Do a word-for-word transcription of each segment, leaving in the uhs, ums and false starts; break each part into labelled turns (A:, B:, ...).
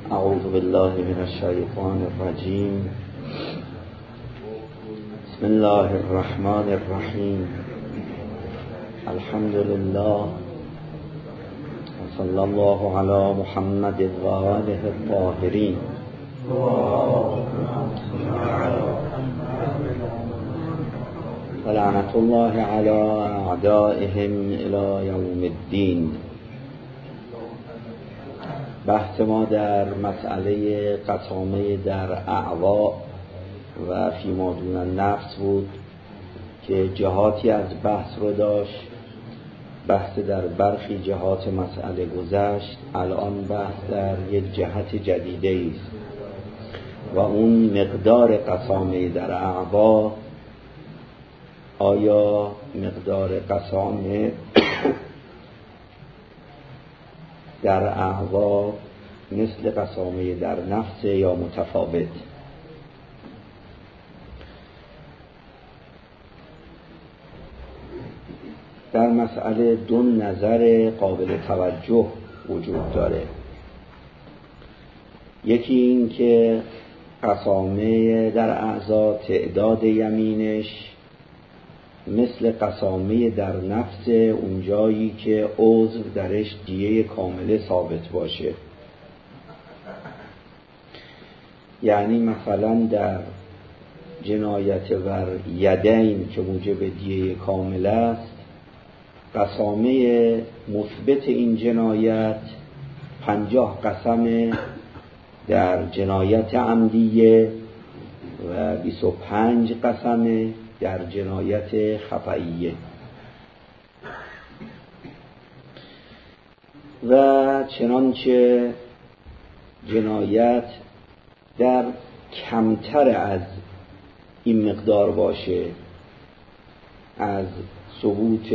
A: اعوذ بالله من الشیطان الرجیم. بسم الله الرحمن الرحیم. الحمد لله وصلی الله علی محمد و آله الطاهرین. ولعنة الله على اعدائهم الى یوم الدین. بحث ما در مسئله قسامه در اعوا و فیما دون النفس بود که جهاتی از بحث رو داشت. بحث در برخی جهات مسئله گذشت، الان بحث در یک جهت جدیده است و اون مقدار قسامه در اعوا. آیا مقدار قسامه در اعوا مثل قسامه در نفس یا متفاوت؟ در مسئله دو نظر قابل توجه وجود داره. یکی این که قسامه در اعضا تعداد یمینش مثل قسامه در نفس اونجایی که عضو درش دیه کامله ثابت باشه. یعنی مثلا در جنایت ور یدین که موجب دیه کامل است، قسامه مثبت این جنایت پنجاه قسم در جنایت عمدیه و بیست و پنج قسم در جنایت خفیه. و چنانچه جنایت در کمتر از این مقدار باشه از ثبوت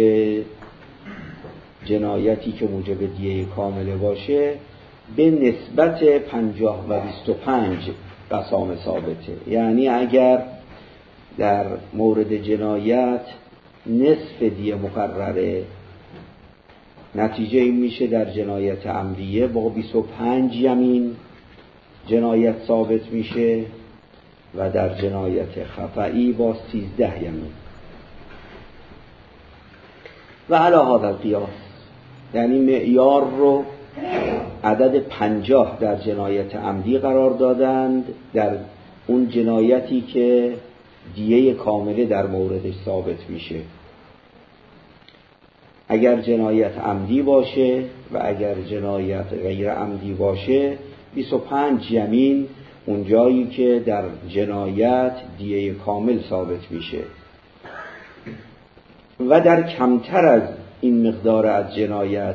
A: جنایتی که موجب دیه کامله باشه، به نسبت پنجاه و بیست و پنج قسام ثابته. یعنی اگر در مورد جنایت نصف دیه مقرره، نتیجه این میشه در جنایت عمدیه با بیست و پنج یمین جنایت ثابت میشه و در جنایت خفئی با سیزده یمین. و علی هذا القیاس، یعنی معیار رو عدد پنجاه در جنایت عمدی قرار دادند، در اون جنایتی که دیه کامله در موردش ثابت میشه. اگر جنایت عمدی باشه و اگر جنایت غیر عمدی باشه، بیست و پنج یمین اون جایی که در جنایت دیه کامل ثابت میشه. و در کمتر از این مقدار از جنایت،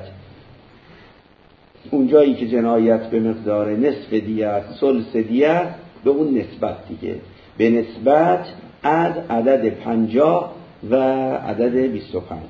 A: اون جایی که جنایت به مقدار نصف دیه است، ثلث دیه است، به اون نسبت دیگه، به نسبت از عدد پنجاه و عدد بیست و پنج.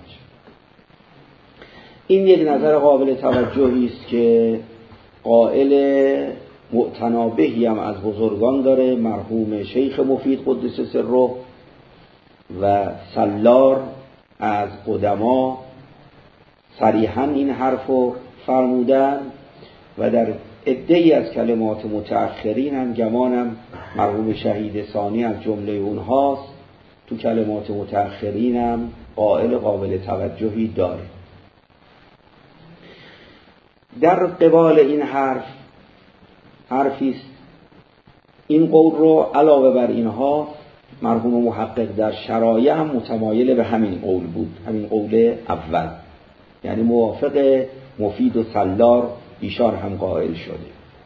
A: این یک نظر قابل توجهی است که قائل معتنابهی هم از بزرگان داره، مرحوم شیخ مفید قدس سره و سلار از قدما صریحاً این حرفو فرمودن و در عده‌ای از کلمات متأخرین هم گمانم مرحوم شهید ثانی از جمله اونهاست، تو کلمات متأخرین هم قائل قابل توجهی داره. در قبال این حرف حرفیست. این قول رو علاوه بر اینها مرحوم محقق در شرایع هم متمایل به همین قول بود، همین قول اول، یعنی موافق مفید و سلار ایشان هم قائل شده.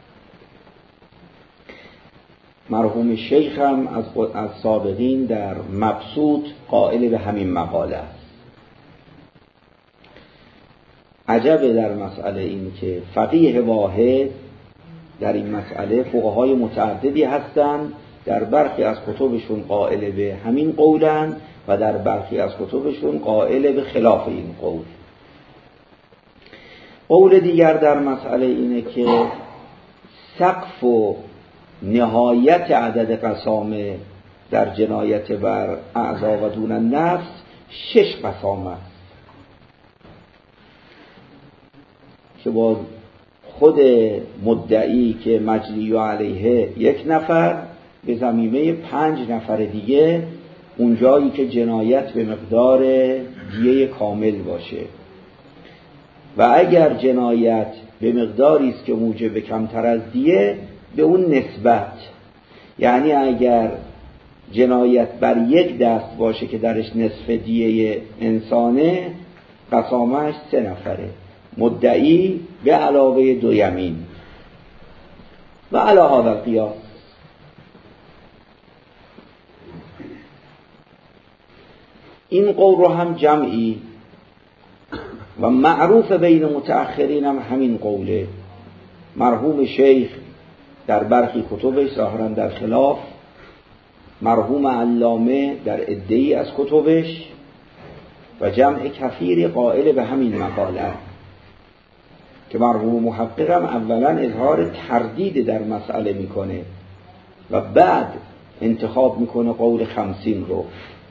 A: مرحوم شیخ هم از, از سابقین در مبسوط قائل به همین مقاله است. عجبه در مسئله این که فقیه واحد در این مسئله فقهای متعددی هستند، در برخی از کتبشون قائل به همین قولن و در برخی از کتبشون قائل به خلاف این قول. قول دیگر در مسئله اینه که سقف و نهایت عدد قسامه در جنایت بر اعضا و دون النفس شش قسامه است که با خود مدعی که مجنی علیه یک نفر به ضمیمه پنج نفر دیگه اونجایی که جنایت به مقدار دیه کامل باشه، و اگر جنایت به مقداری است که موجب کمتر از دیه به اون نسبت، یعنی اگر جنایت بر یک دست باشه که درش نصف دیه انسانه، قسامش سه نفره، مدعی به علاوه دو یمین. و علی هذا القیاس این قول رو هم جمعی و معروف بین متأخرین هم همین قوله. مرحوم شیخ در برخی کتبش ظاهراً در خلاف، مرحوم علامه در عده‌ای از کتبش، و جمع کثیری قائل به همین مقاله که مرحوم محققم اولا اظهار تردید در مسئله میکنه و بعد انتخاب میکنه قول خمسین رو.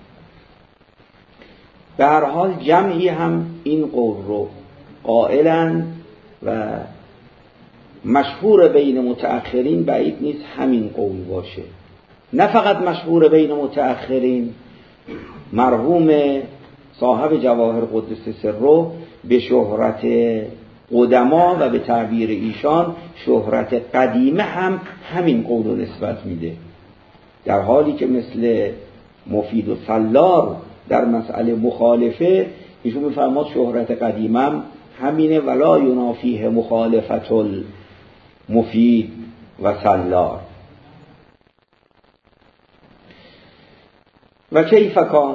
A: به هر حال جمعی هم این قول رو قائلن و مشهور بین متأخرین، بعید نیست همین قول باشه. نه فقط مشهور بین متأخرین، مرحوم صاحب جواهر قدس سره به شهرت قدما و به تعبیر ایشان شهرت قدیمه هم همین قول رو نسبت میده، در حالی که مثل مفید و سلار در مسئله مخالفه ایشون میفرماد شهرت قدیمم همینه ولا ینافیه مخالفت المفید و سلار. و کیف کان،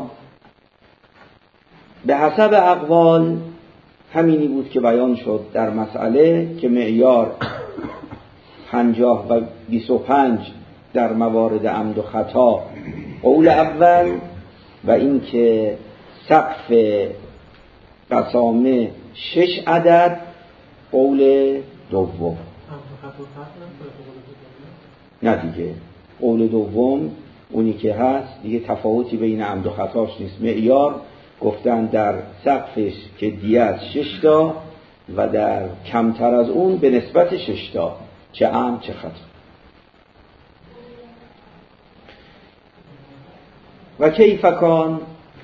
A: به حسب اقوال همینی بود که بیان شد در مسئله که معیار پنجاه و بیست و پنج در موارد عمد و خطا قول اول، و این که سقف قسامه شش عدد قول دوم. نه دیگه قول دوم اونی که هست دیگه تفاوتی بین عمد و خطاش نیست. معیار گفتن در سقفش که دیه از شش تا و در کمتر از اون به نسبت شش تا، چه عمد چه خطا. و کیف کان،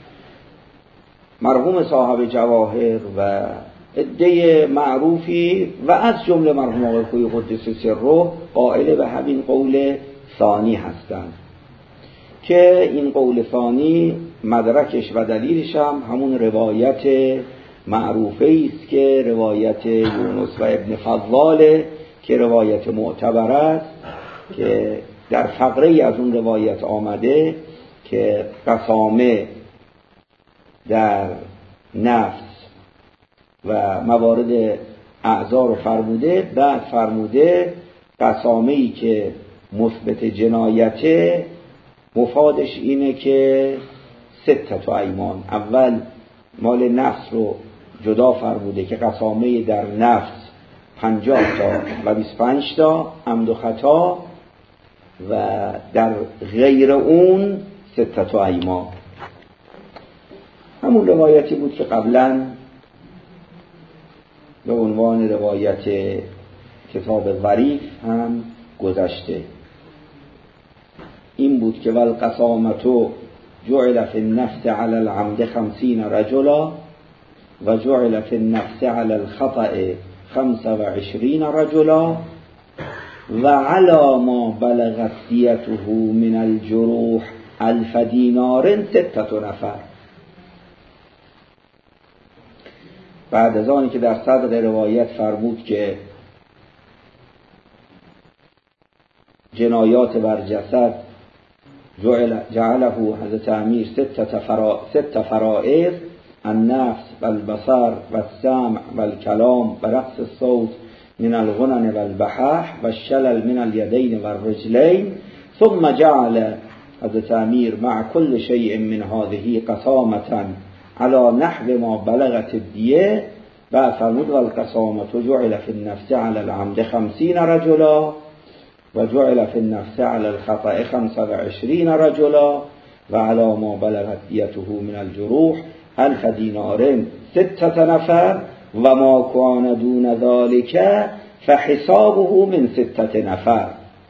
A: مرحوم صاحب جواهر و عده معروفی و از جمله مرحوم آقای خویی قدس سره قائل به همین قول ثانی هستند که این قول ثانی مدرکش و دلیلش هم همون روایت معروفه است که روایت یونس و ابن فضاله که روایت معتبر است، که در فقره از اون روایت آمده که قسامه در نفس و موارد اعضا رو فرموده، بعد فرموده قسامه‌ای که مثبت جنایته مفادش اینه که ستت و ایمان، اول مال نفس رو جدا فرموده که قسامه در نفس پنجاه تا و بیست و پنج تا عمد و خطا، و در غیر اون ستت و ایمان. همون روایتی بود که قبلا به عنوان روایت کتاب ظریف هم گذشته. این بود که والقسامة جعل فی النفس علی العمد خمسین رجلا و جعل فی النفس علی الخطأ خمس و عشرین رجلا و علی ما بلغت دیته من الجروح الف دینار ستت نفر. بعد از آنی که در صدر روایت فرمود که جنایات بر جسد جعله حضرت امیر ست فرا ست فرائض، النفس والبصر والسمع والكلام ورقص الصوت من الغنن والبحاح والشلل من اليدين والرجلين، ثم جعل حضرت امیر مع كل شيء من هذه قسامة على نحو ما بلغت الدیه. بعد فرمود والقسامة جعل في النفس على العمد خمسين رجلا و جعل في النفس على الخطأ خمس و عشرین رجلا و على ما بلغت دیته من الجروح الف دینار ستت نفر و ما کان دون ذلك فحسابه من ستت نفر،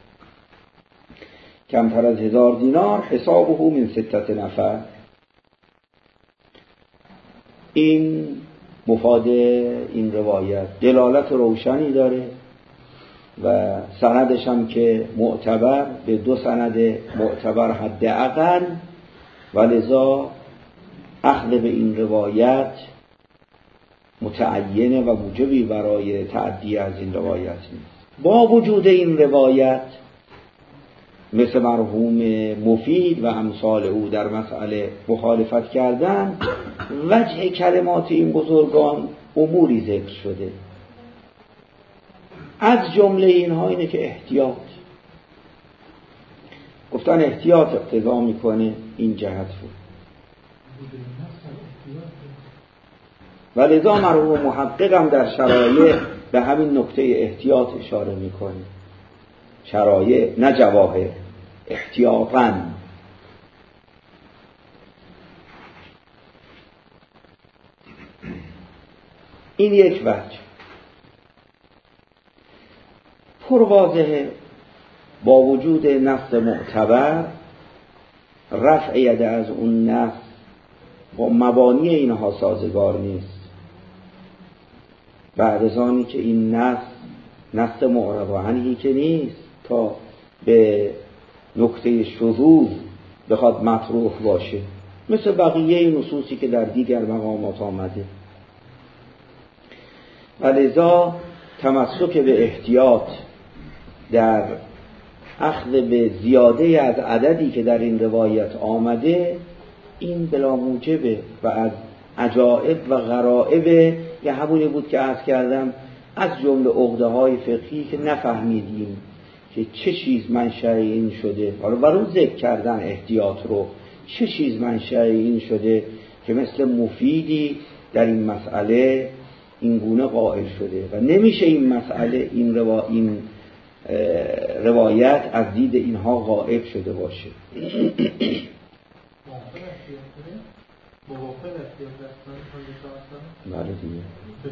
A: کمتر از هزار دینار، حسابه من ستت نفر. این مفاد این روایت دلالت روشنی داره و سندش هم که معتبر، به دو سند معتبر حداقل، و لذا اخذ به این روایت متعینه و موجبی برای تعدی از این روایت نیست. با وجود این روایت مثل مرحوم مفید و امثال او در مسئله مخالفت کردن، وجه کلمات این بزرگان اموری ذکر شده. از جمله اینها اینه که احتیاط، گفتن احتیاط اقتضا میکنه این جهت رو، و لذا مرحوم محقق هم در شرایع به همین نکته احتیاط اشاره میکنه. شرایع نه جواهر، احتیاطاً. این یک وجه پرواضحه. با وجود نص معتبر، رفع ید از اون نص با مبانی اینها سازگار نیست. بعد از آنی که این نص نص معرب عنهی که نیست تا به نکته شذوذ بخواد مطروح باشه، مثل بقیه نصوصی که در دیگر مقامات آمده. و لذا تمسک به احتیاط در اخذ به زیاده از عددی که در این روایت آمده، این بلا موجبه و از عجائب و غرائب، یه همونی بود که عرض کردم از جمله عقده های فقهی که نفهمیدیم که چه چیز منشأ این شده. حالا برای ذکر کردن احتیاط رو، چه چیز منشأ این شده که مثل مفیدی در این مسئله این گونه قائل شده و نمیشه این مسئله این, روا... این روایت از دید اینها غائب شده باشه. بله دیگه.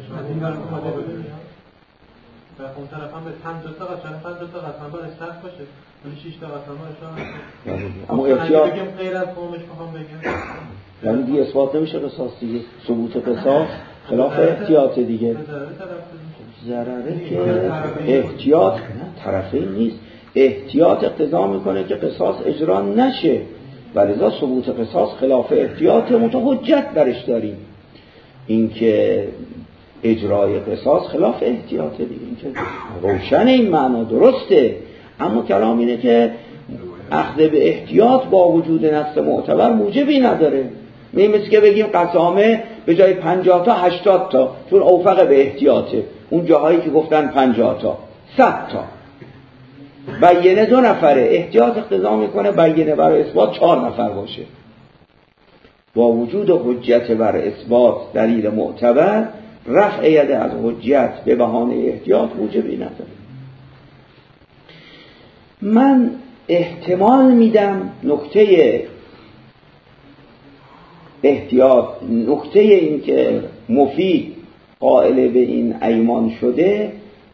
B: در اون طرف هم به پنجاه تا قسم پنجاه تا قسم باید سخت باشه، ولی شش تا قسم باشه.
A: اما احتیاط
B: بگیم غیر از قومش میخوام بگم،
A: یعنی دیگه اثبات نمیشه قصاص دیگه. ثبوت قصاص خلاف احتیاط دیگه. ضرره که احتیاط طرفین نیست. احتیاط اقتضا میکنه که قصاص اجرا نشه، ولذا ثبوت قصاص خلاف احتیاط متحجت برش داریم. این که اجرای قصاص خلاف احتیاطه دیگه، این که روشن این معنا درسته، اما کلام اینه که اخذ به احتیاط با وجود نص معتبر موجبی نداره. می مثل که بگیم قسامه به جای پنجاه تا هشتاد تا، چون اوفق به احتیاطه. اون جاهایی که گفتن پنجاه تا صد تا، بیینه دو نفره، احتیاط اقتضا میکنه بیینه برای اثبات چهار نفر باشه. با وجود حجت بر اثبات دلیل معتبر، رفع ید از حجت به بهانه احتیاط موجبی نداره. من احتمال میدم نکته احتیاط، نکته این که مفید قائل به این ایمان شده،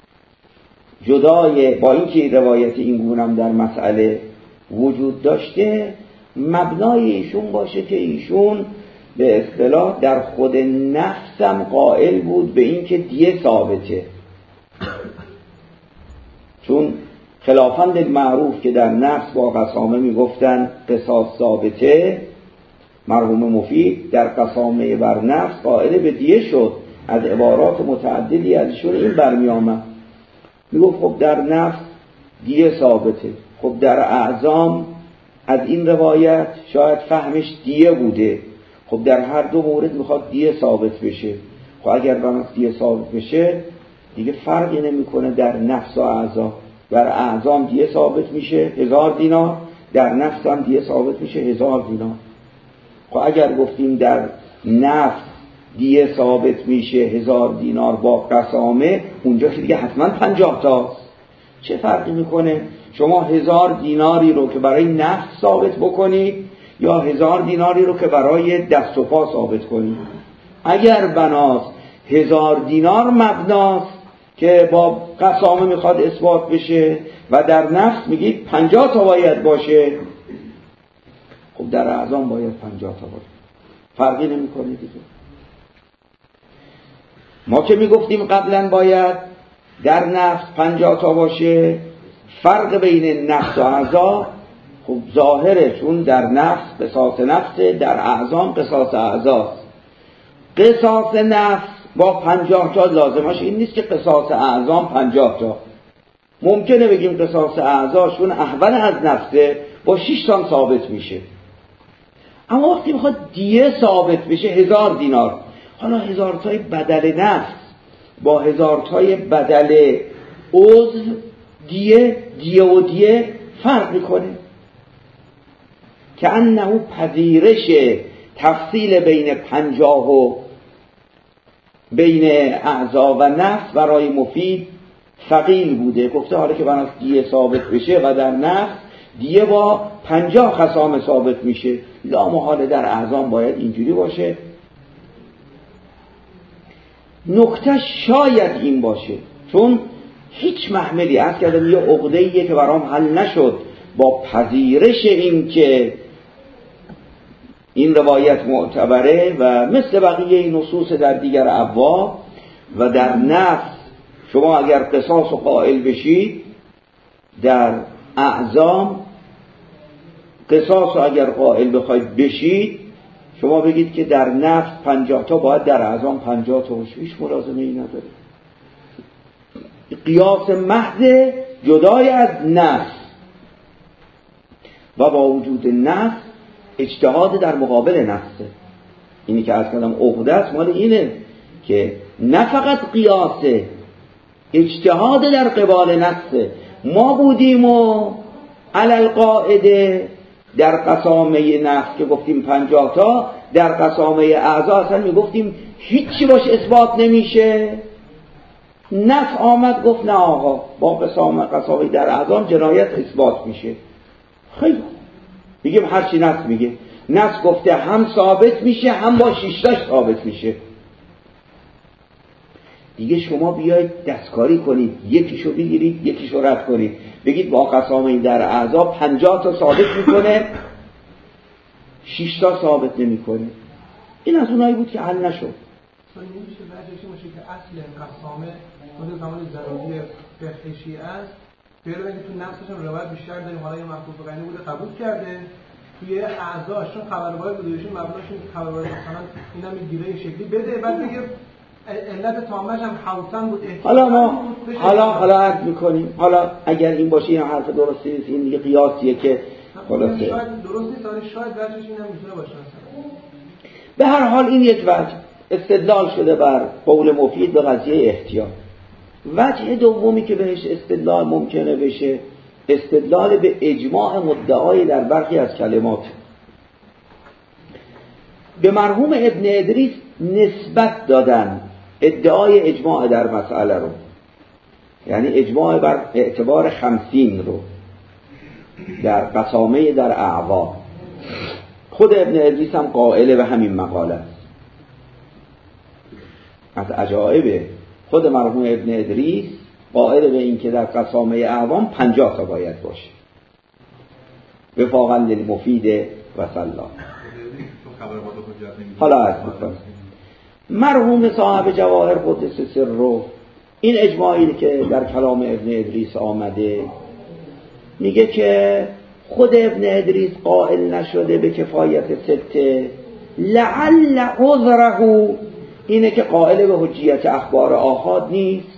A: جدای با اینکه روایت این گونم در مسئله وجود داشته، مبنای ایشون باشه که ایشون به اصطلاح در خود نفسم قائل بود به این که دیه ثابته، چون خلافاً معروف که در نفس با قسامه میگفتن قصاص ثابته، مرحوم مفید در قسامه بر نفس قائل به دیه شد. از عبارات متعددی ازشون این برمی آمد، میگفت خب در نفس دیه ثابته، خب در اعظام از این روایت شاید فهمش دیه بوده، خب در هر دو مورد میخواد دیه ثابت بشه. خب اگر بناس دیه ثابت بشه دیگه فرقی نمیکنه در نفس و اعضا. در اعظام دیه ثابت میشه هزار دینار، در نفس هم دیه ثابت میشه هزار دینار. خب اگر گفتیم در نفس دیه ثابت میشه هزار دینار با قسامه، اونجا که دیگه حتما پنجاه تاست. چه فرقی میکنه شما هزار دیناری رو که برای نفس ثابت بکنید یا هزار دیناری رو که برای دست و پا ثابت کنید؟ اگر بناس هزار دینار مبناست، که با قسامه میخواد اثبات بشه و در نفس میگید پنجاه تا باید باشه. خب در اعظام باید پنجاه تا باشه، فرقی نمیکنه دیگه. ما که میگفتیم قبلا باید در نفس پنجاه تا باشه، فرق بین نفس و اعضا خب ظاهره، چون در نفس قصاص نفسه، در اعظام قصاص اعضاست. قصاص نفس با پنجاه تا لازمش این نیست که قصاص اعظام پنجاه تا. ممکنه بگیم قصاص اعضاشون احول از نفسه با شش تا ثابت میشه، اما وقتی میخواد دیه ثابت بشه هزار دینار، حالا هزار تای بدل نفس با هزار تای بدل عضو دیه دیه و دیه فرق میکنه، که انه پذیرش تفصیل بین پنجاه و بین اعضا و نفس برای مفید ثقیل بوده. گفته حالا که بناس دیه ثابت بشه و در نفس دیه با پنجاه خصام ثابت میشه، لا محاله در اعظام باید اینجوری باشه. نکته شاید این باشه، چون هیچ محملی از کردم یه عقده‌ایه که برام حل نشد با پذیرش این که این روایت معتبره و مثل بقیه نصوص در دیگر ابواب و در نفس شما اگر قصاص و قائل بشید، در اعظام قصاص و اگر قائل بخواید بشید شما بگید که در نفس پنجاه تا باید در اعظام پنجاه تا باشه، هیچ ملازمه ای نداره. قیاس محض جدای از نفس و با وجود نفس اجتهاد در مقابل نفسه. اینی که از کلام عقده است مال اینه که نه فقط قیاسه، اجتهاد در قبال نفسه. ما بودیم و علل قاعده در قسامه نفس که گفتیم پنجاه تا، در قسامه اعضا اصلا میگفتیم هیچی باش اثبات نمیشه. نفس آمد گفت نه آقا با قسامه قسامه در اعضا جنایت اثبات میشه. خیلی میگیم هرچی نفس میگه، نفس گفته هم ثابت میشه هم با شیشتاش ثابت میشه. دیگه شما بیاید دستکاری کنید، یکیشو بگیرید یکیشو رد کنید، بگید با قسامه در اعضا پنجاه تا ثابت میکنه شش تا ثابت نمیکنه. این از اونایی بود که حل نشد.
B: نمیشه بعدش میشه که اصل قسامه خود زمان ضروری فقهی است، غیر اینکه تو نفسش هم روایت بیشتر داریم، حالا یه مفهوم غنی بوده قبول کرده، توی اعضاشون خبرهای بودهشون مبناشون که خبرهای مثلا اینا میگیره این شکلی بده، بعد دیگه علت تامش هم حوسن بود.
A: حالا ما حالا حالا عرض میکنیم، حالا اگر این باشه این حرف درستی نیست، این دیگه قیاسیه که خلاصه
B: شاید درست نیست، ولی شاید وجهش این هم میتونه باشه.
A: به هر حال این یک وجه استدلال شده بر قول مفید به قضیه احتیاط. وجه دومی که بهش استدلال ممکنه بشه استدلال به اجماع مدعای در برخی از کلمات. به مرحوم ابن ادریس نسبت دادن ادعای اجماع در مسئله رو، یعنی اجماع بر اعتبار خمسین رو در قسامه در اعوا. خود ابن ادریس هم قائل به همین مقاله است. از عجائب خود مرحوم ابن ادریس قائل به این که در قسامه اعوام پنجاه تا باید باشه. وفاقا للمفید و سلام. حالا از میکنم مرحوم صاحب جواهر قدس سره، این اجماعی که در کلام ابن ادریس آمده میگه که خود ابن ادریس قائل نشده به کفایت سته، لعل عذره اینه که قائل به حجیت اخبار آحاد نیست.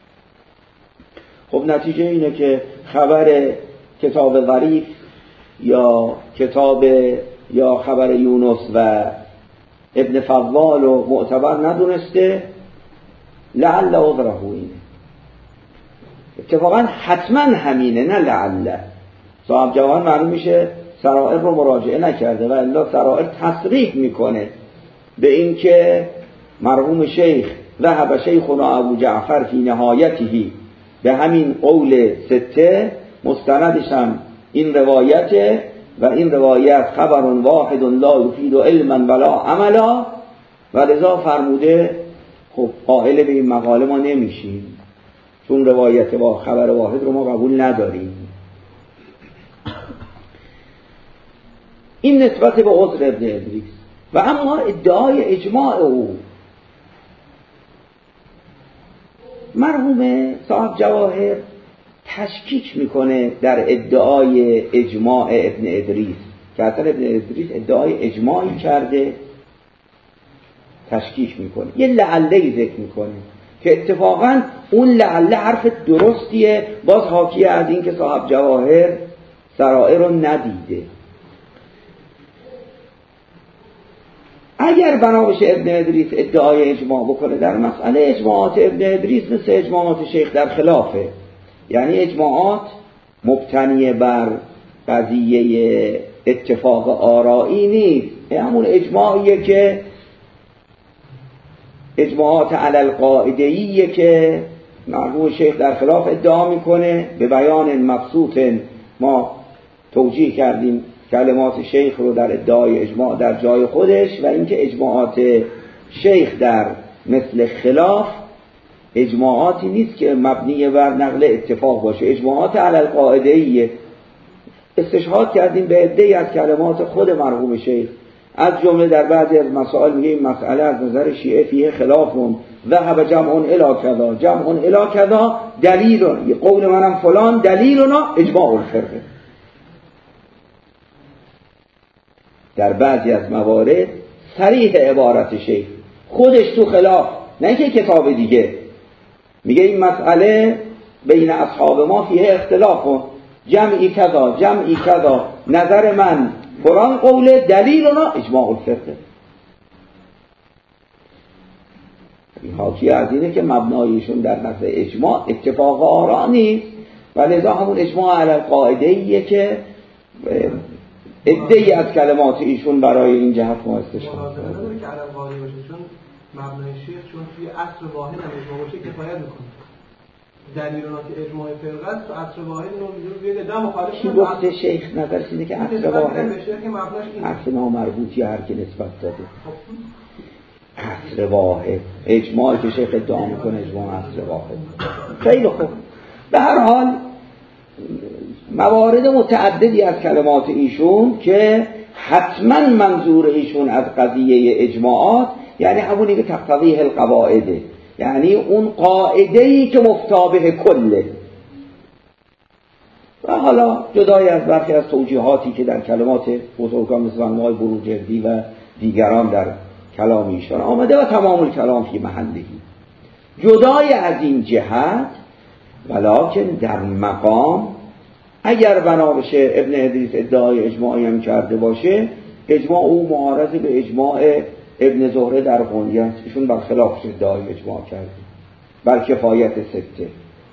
A: خب نتیجه اینه که خبر کتاب ظریف یا کتاب یا خبر یونس و ابن فضال و معتبر ندونسته، لعل عذره اینه. اتفاقا حتما همینه، نه لعل. صاحب جوان معلوم میشه سرائر رو مراجعه نکرده و الا سرائر تصریح میکنه به این که مرحوم شیخ ذهب شیخنا ابو جعفر فی نهایته به همین قول سته، مستندش هم این روایته و این روایت خبر واحد لا یفید علما ولا عملا، و لذا فرموده خب قائل به این مقاله ما نمیشیم. چون روایت با خبر واحد رو ما قبول نداریم. این نسبت به عذر ابن ادریس. و اما ادعای اجماع او، مرحوم صاحب جواهر تشکیک میکنه در ادعای اجماع ابن ادریس که اصلا ابن ادریس ادعای اجماعی کرده، تشکیک میکنه، یه لعله‌ای ذکر میکنه که اتفاقا اون لعله حرف درستیه، باز حاکیه از این که صاحب جواهر سرائر رو ندیده. اگر بنا بشه ابن ادریس ادعای اجماع بکنه در مسئله، اجماعات ابن ادریس مثل اجماعات شیخ در خلافه، یعنی اجماعات مبتنی بر قضیه اتفاق آرایی نیست، همون اجماعیه که اجماعات علی القاعده‌ایه که مرحوم شیخ در خلاف ادعا میکنه. به بیان مبسوط ما توجیه کردیم کلمات شیخ رو در ادعای اجماع در جای خودش، و اینکه اجماعات شیخ در مثل خلاف اجماعاتی نیست که مبنی بر نقل اتفاق باشه، اجماعات علی القاعده‌ایه. استشهاد کردیم به عده‌ای از کلمات خود مرحوم شیخ، از جمله در بعضی از مسائل میگه این مسئله از نظر شیعه فیه خلافون ذهب جمع الی کذا جمع الی کذا دلیل، یه قول منم فلان دلیلنا اجماع الفرقه. در بعضی از موارد صریح عبارت شیخ خودش تو خلاف، نه که کتاب دیگه، میگه این مسئله بین اصحاب ما فیه اختلافون جمعی کذا جمعی کذا نظر من قرآن قوله دلیلنا اجماع الفقه. این حاکی از اینه که مبنایشون در نزد اجماع اتفاق آرا نیست، و لذا همون اجماع علی القاعده‌ایه که عده‌ای از کلمات ایشون برای این جهت ما استشهاد
B: کردن. نداره که علی القاعده باشه، چون مبنای شیخ چون توی عصر واحد هم اجماع باشه کفایت میکنه. دلیل اونا که اجماع فرقه است تو عصر واحد اون میگه ده مخالف
A: کی گفته شیخ نظرش اینه که عصر واحد عصر نامربوطی هر کی نسبت داده. عصر واحد اجماعی که شیخ ادعا میکنه اجماع عصر واحد. خیلی خوب. به هر حال موارد متعددی از کلمات ایشون که حتما منظور ایشون از قضیه اجماعات یعنی همونی که تقتضیه القواعده، یعنی اون قاعده‌ای که مفتابه کله. و حالا جدای از برخی از توجیهاتی که در کلمات بزرگان مثل علامه بروجردی و دیگران در کلام ایشان آمده و تمام الکلام فی محله، جدای از این جهت ولکن در مقام اگر بنا بشه ابن ادریس ادعای اجماعی هم کرده باشه، اجماع او معارض به اجماع ابن زهره در غنیه است، ایشون برخلاف ادعای اجماع کرده بر کفایت سته.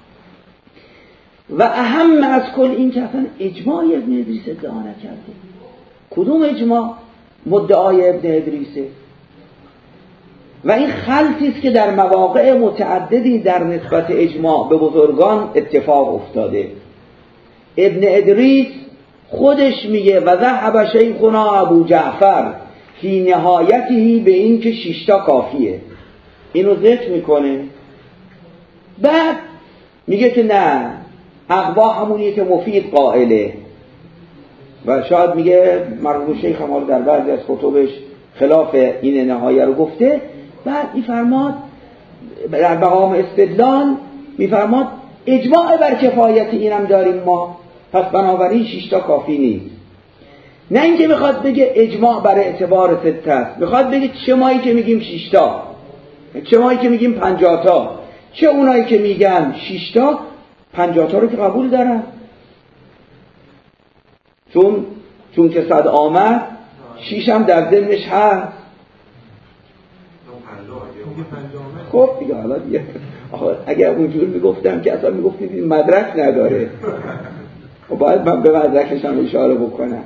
A: و اهم از کل این که اصلا اجماع ابن ادریس ادعا نکرده. کدوم اجماع؟ مدعای ابن ادریسه. و این خلطی است که در مواقع متعددی در نسبت اجماع به بزرگان اتفاق افتاده. ابن ادریس خودش میگه و ذهب شیخنا ابو جعفر فی نهایتی به این که شیشتا کافیه، اینو ذکر میکنه. بعد میگه که نه، اقوا همونیه که مفید قائله، و شاید میگه مرحوم شیخ هم در بعضی از کتبش خلاف این نهایه رو گفته. بعد میفرماد در مقام استدلال میفرماد اجماع بر کفایت اینم داریم ما، پس بنابراین شیشتا کافی نیست. نه اینکه میخواد بگه اجماع بر اعتبار سته است، میخواد بگه چه مایی که میگیم شیشتا، چه مایی که میگیم پنجاتا، چه اونایی که میگن شیشتا پنجاتا رو که قبول دارن، چون چون که صد آمد شیش هم در ذهنش هست. خب دیگه حالا دیگه اگر اونجور میگفتم که اصلا میگفتید این مدرک نداره، خب باید من به مدرکش هم اشاره بکنم.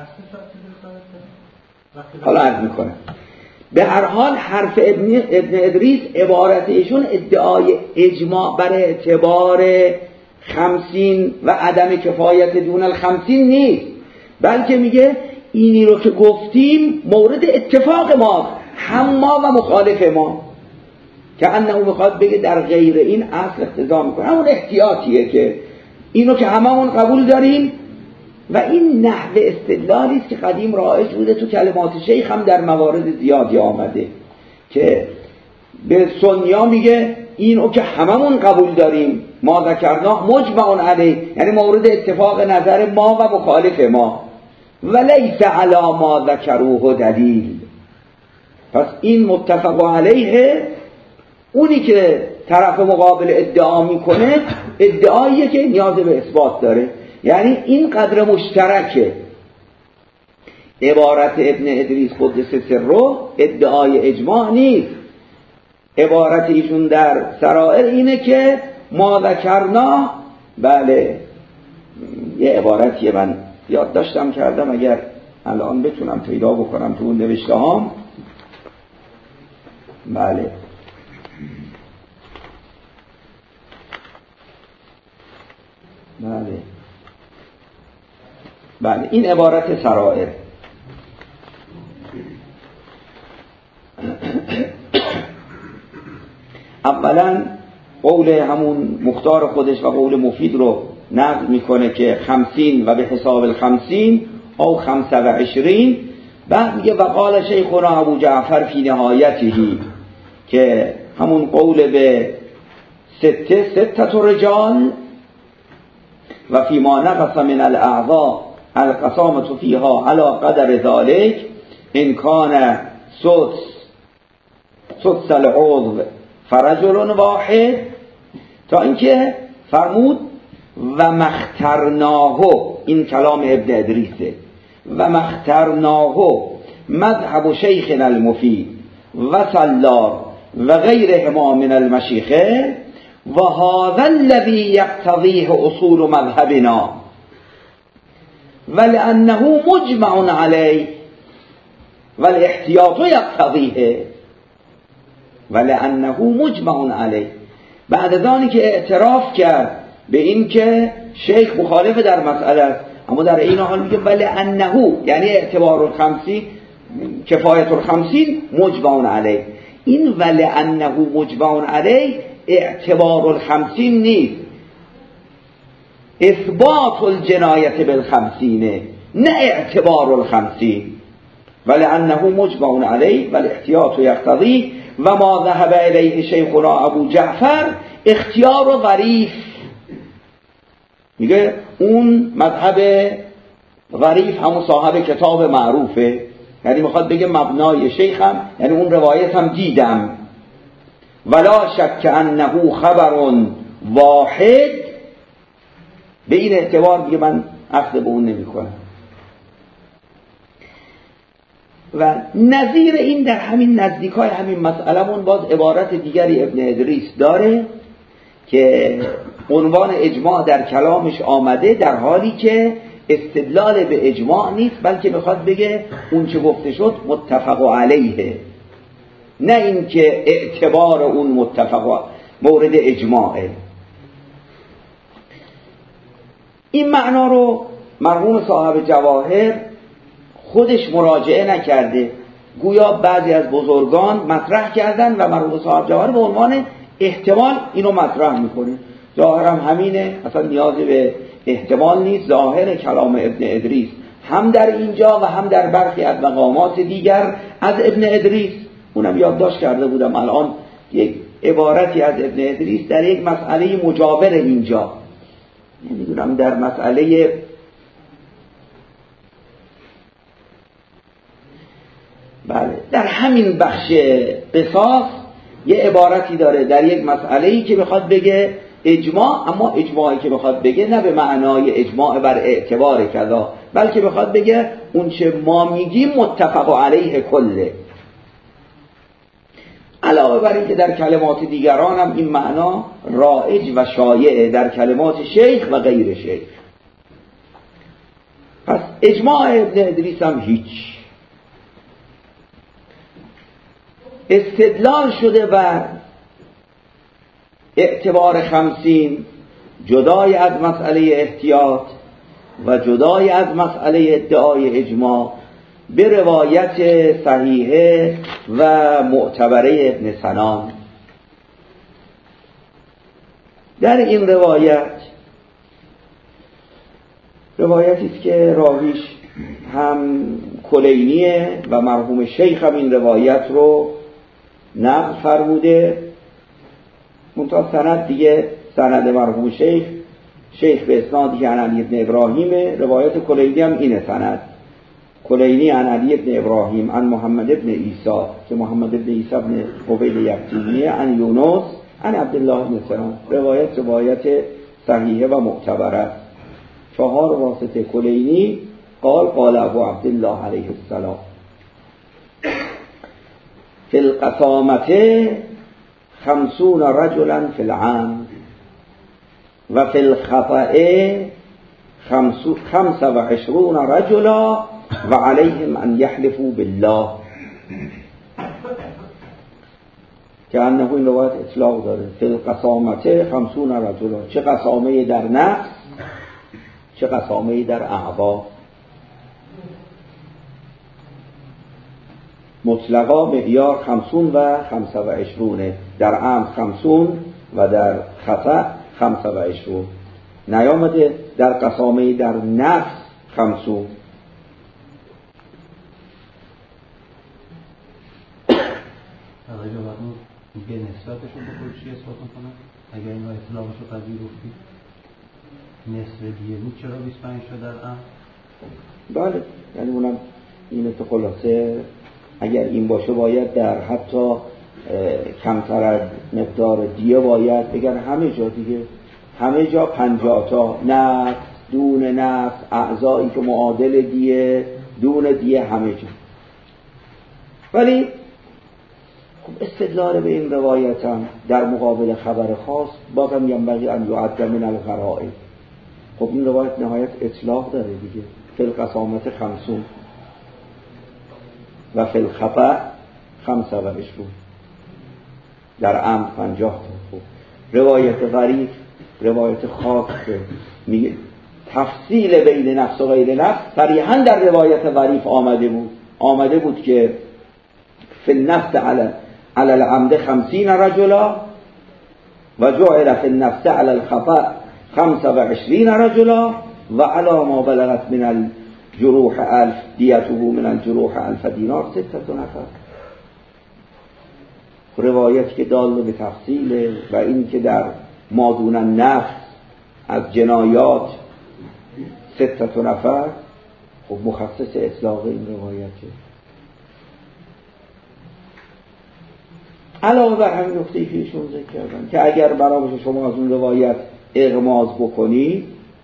A: حالا عرض میکنم. به هر حال حرف ابن, ابن ادریس عبارت ایشون ادعای اجماع بر اعتبار خمسین و عدم کفایت دون الخمسین نیست، بلکه میگه اینی رو که گفتیم مورد اتفاق ما، هم ما و مخالف ما. که انه میخواد بگه در غیر این اصل اقتضا میکنه. همون احتیاطیه که اینو که هممون قبول داریم و این نحو استدلالی است که قدیم رایج بوده، تو کلمات شیخ هم در موارد زیادی آمده که به سنیا میگه اینو که هممون قبول داریم ما ذکرنا مجمع علیه، یعنی مورد اتفاق نظر ما و مخالف ما، ولیس علی ما ذکروه دلیل. پس این متفق علیه، اونی که طرف مقابل ادعا میکنه ادعاییه که نیاز به اثبات داره، یعنی این قدر مشترکه. عبارت ابن ادریس قدس سره ادعای اجماع نیست، عبارت ایشون در سرائر اینه که ما ذکرنا. بله یه عبارتیه من یاد داشتم کردم، اگر الان بتونم پیدا بکنم تو اون نوشته هام. بله بله بله این عبارت سرائر. اولا قول همون مختار خودش و قول مفید رو نقل میکنه که خمسین و به حساب الخمسین او خمسه و عشرین. بعد میگه و قال شیخنا ابو جعفر فی نهایتهی، که همون قول به سته ستت رجال و فی ما نقص من الاعضاء القسامة فیها علی قدر ذلك ان کان سدس سدس العضو فرجل واحد، تا اینکه فرمود و مخترناه، این کلام ابن ادریسه، و مخترناه مذهب شیخنا المفید و سلار و غیرهما من المشیخه و هذا الذی یقتضیه اصول مذهبنا ولانه مجمع علیه والاحتیاط یقتضیه ولانه مجمع علیه. بعد از آنی که اعتراف کرد به این که شیخ مخالف در مسئله است، اما در این حال میگه ولانه، یعنی اعتبار الخمسین کفایت الخمسین مجمع علیه. این ولانه مجمع علیه اعتبار الخمسین نیست، اثبات الجنایت بالخمسینه، نه اعتبار الخمسین. ولانه مجمع علیه والاحتیاط یقتضی و ما ذهب الیه شیخنا ابو جعفر اختیار و ظریف. میگه اون مذهب ظریف همون صاحب کتاب معروفه، یعنی میخواد بگه مبنای شیخم، یعنی اون روایت هم دیدم. ولا شک انه خبر واحد، به این اعتبار میگه من اخذ به اون نمی کنم. و نظیر این در همین نزدیکای همین مسئلهمون باز عبارت دیگری ابن ادریس داره که عنوان اجماع در کلامش آمده، در حالی که استدلال به اجماع نیست، بلکه میخواد بگه اون چه گفته شد متفق علیه، نه این که اعتبار اون متفق مورد اجماعه. این معنا رو مرحوم صاحب جواهر خودش مراجعه نکرده، گویا بعضی از بزرگان مطرح کردن و مرحوم صاحب جواهر به عنوان احتمال اینو مطرح میکنه. ظاهرم همینه، اصلا نیازی به احتمال نیست. ظاهر کلام ابن ادریس هم در اینجا و هم در برخی از مقامات دیگر از ابن ادریس، اونم یادداشت کرده بودم الان یک عبارتی از ابن ادریس در یک مسئله مجاور اینجا، نمیدونم در مسئله بله در همین بخش قصاص یه عبارتی داره در یک مسئله‌ای که بخواد بگه اجماع، اما اجماعی که بخواد بگه نه به معنای اجماع بر اعتبار کذا، بلکه بخواد بگه اون چه ما میگیم متفق علیه کله. علاوه بر این که در کلمات دیگران هم این معنا رایج و شایعه، در کلمات شیخ و غیر شیخ. پس اجماع ابن ادریس هم هیچ. استدلال شده بر اعتبار خمسین جدای از مسئله احتیاط و جدای از مسئله ادعای اجماع به روایت صحیحه و معتبره ابن سنان. در این روایت روایتی است که راویش هم کلینیه و مرحوم شیخ هم این روایت رو نقل فرموده. منتها سند دیگه سند مرحوم شیخ شیخ به اسنادی که عن علی بن ابراهیم، روایت کلینی هم اینه سند کلینی عن علی بن ابراهیم عن محمد بن عیسی که محمد بن عیسی بن قبیل یکتیمیه عن یونس عن عبدالله بن سلام. روایت روایت صحیحه و معتبر است. چهار واسطه کلینی قال قال ابو عبدالله علیه السلام فی القسامة خمسون رجلا فی العام و فی الخطأ خمس و عشرون رجلا و علیهم ان یحلفوا بالله، که انه این روایت اطلاق داره. فی القسامة خمسون رجلا، چه قسامه در نفس چه قسامه در اعضا. مطلقا معیار خمسون و خمسه و عشرونه، در عام خمسون و در خطأ خمسه و عشرون. نیامده در قسامه در نفس خمسون.
C: آقای جوادمون به نسبتشون بخور چی اثبات میکنن؟ اگر این ها اطلاقش رو پذیرفتی نصف دیه بود چرا بیست و پنج شد در عام؟
A: بله، یعنی اونم اینه که خلاصه اگر این باشه باید در حتی کمتر از مقدار دیه باید بگن همه جا دیگه، همه جا پنجاه تا، نفس دون نفس، اعضایی که معادل دیه دون دیه، همه جا. ولی خب استدلال به این روایت هم در مقابل خبر خاص بازم ینبغی ان یعد من الغرائب. خب این روایت نهایت اطلاق داره دیگه. فی القسامة خمسون و فی الخطأ خمسه و عشرون، در عام پنجاه تا. خب روایت غریب روایت خاص میگه تفصیل بین نفس و غیر نفس صریحا در روایت غریب آمده بود آمده بود که فی النفس علی علی العمد خمسین رجلا و جعل فی النفس علی الخطأ خمسه و عشرین رجلا و علی ما بلغت من الجروح الف دیته من الجروح الف دینار سته نفر. روایت که دال به تفصیل و این که در مادون النفس از جنایات سته نفر، خب مخصص اطلاق این روایته. علاوه بر همین نکته‌ای که ایشون ذکر کردن که اگر برای شما از اون روایت اغماض بکنید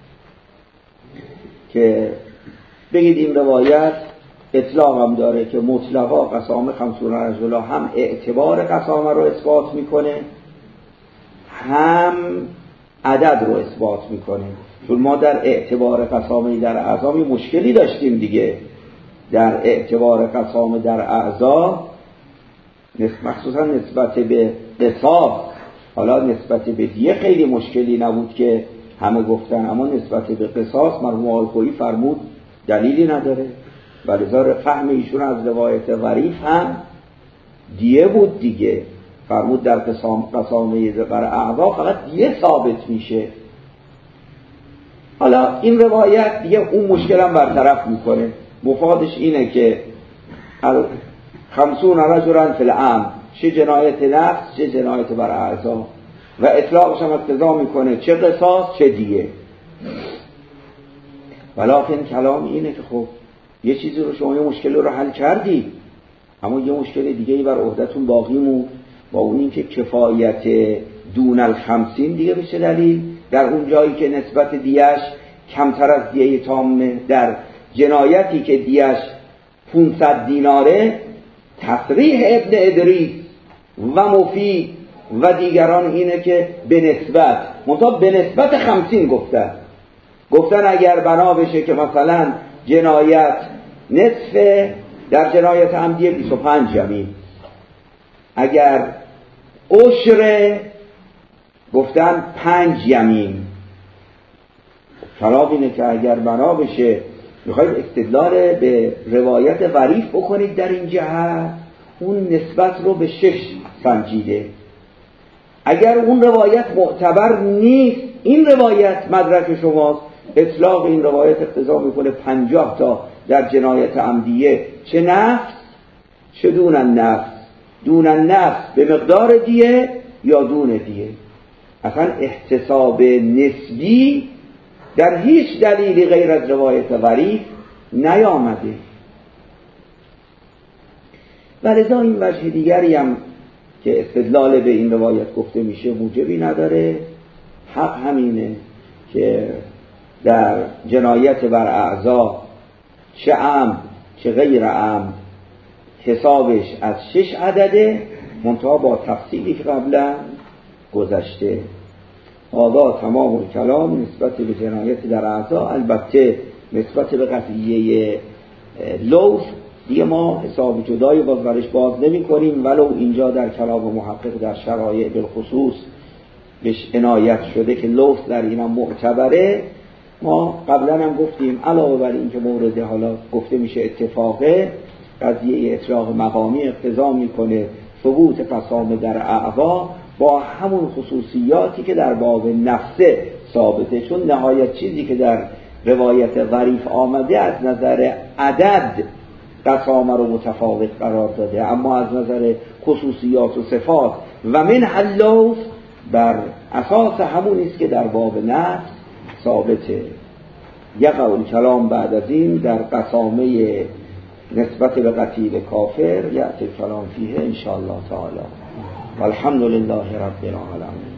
A: که بگید این روایت اطلاق هم داره که مطلقا قسامه خمسون رجلا هم اعتبار قسامه رو اثبات میکنه هم عدد رو اثبات میکنه، چون ما در اعتبار قسامه در اعضا مشکلی داشتیم دیگه. در اعتبار قسامه در اعضا مخصوصا نسبت به قصاص، حالا نسبت به دیه خیلی مشکلی نبود که همه گفتن، اما نسبت به قصاص مرحوم آلخویی فرمود دلیلی نداره. ولذا فهم ایشون از روایت ظریف هم دیه بود دیگه، فرمود در قسامه بر اعضا فقط دیه ثابت میشه. حالا این روایت دیگه اون مشکل هم برطرف میکنه. مفادش اینه که خمسون رجلا فی العام، چه جنایت نفس چه جنایت بر اعضا، و اطلاقش هم اقتضا میکنه چه قصاص چه دیه. ولیکن کلام اینه که خب یه چیزی رو شما یه مشکل رو حل کردی، اما یه مشکل دیگه ای بر عهدتون باقی موند، با اون این که کفایت دون الخمسین دیگه به چه دلیل در اون جایی که نسبت دیش کمتر از دیه تامه، در جنایتی که دیش پانصد دیناره، تصریح ابن ادریس و مفید و دیگران اینه که به نسبت منتها به نسبت خمسین گفتن گفتن اگر بنا بشه که مثلا جنایت نصف، در جنایت عمدی بیست و پنج یمین، اگر عشر گفتن پنج یمین. کلام اینه که اگر بنا بشه میخواید استدلال به روایت ظریف بکنید در این جهت، اون نسبت رو به شش سنجیده. اگر اون روایت معتبر نیست، این روایت مدرک شماست، اطلاق این روایت اقتضا میکنه پنجاه تا در جنایت عمدیه، چه نفس چه دون النفس، دون النفس به مقدار دیه یا دون دیه. اصلا احتساب نسبی در هیچ دلیلی غیر از روایت غریب نیامده. ولذا این وجه دیگری هم که استدلال به این روایت گفته میشه موجبی نداره. حق همینه که در جنایت بر اعضا چه عمد چه غیر عمد حسابش از شش عدده، منتها با تفصیلی که قبلا گذشته. آدا تمام کلام نسبت به جنایت در اعضا، البته نسبت به قضیه لوث دیگه ما حساب جدای باز برش باز نمی کنیم، ولو اینجا در کلام محقق در شرایع بالخصوص بهش عنایت شده که لوث در اینم معتبره. ما قبلا هم گفتیم علاوه بر این که مورد حالا گفته میشه اتفاقه، قضیه اطلاق مقامی اقتضا میکنه ثبوت قسامه در اعضا با همون خصوصیاتی که در باب نفسه ثابته، چون نهایت چیزی که در روایت ظریف آمده از نظر عدد قسامه رو متفاوت قرار داده، اما از نظر خصوصیات و صفات و من حلوف بر اساس همون است که در باب نفس ثابته. یقع الکلام بعد از این در قسامه نسبت به قتیل کافر یأتی الکلام فیه ان شاء الله تعالی. والحمد لله رب العالمین.